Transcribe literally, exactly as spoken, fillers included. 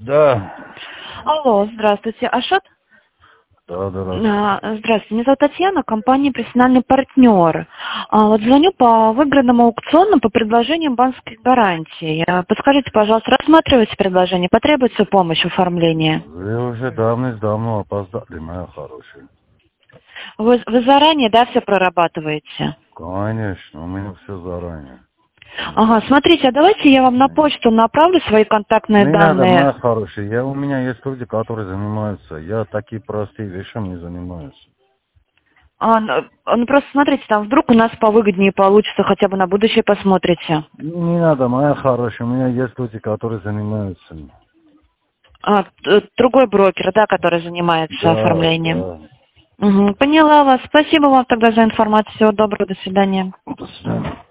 Да. Алло, здравствуйте, Ашот? Да, да, да. А, Здравствуйте, меня зовут Татьяна, компания «Профессиональный партнер». А, Вот звоню по выигранным аукционам по предложениям банковских гарантий. А, Подскажите, пожалуйста, рассматриваете предложение? Потребуется помощь в оформлении? Вы уже давно-давно опоздали, моя хорошая. Вы, вы заранее, да, все прорабатываете? Конечно, у меня все заранее. Ага, смотрите, а давайте я вам на почту направлю свои контактные Не надо, данные. моя хорошая. Я, у меня есть люди, которые занимаются. Я такие простые вещами не занимаюсь. А, ну, ну, просто смотрите, там вдруг у нас повыгоднее получится, хотя бы на будущее посмотрите. Не надо, моя хорошая. У меня есть люди, которые занимаются. А, т- другой брокер, да, который занимается Да, оформлением. да. Угу, поняла вас. Спасибо вам тогда за информацию. Всего доброго, до свидания. До свидания.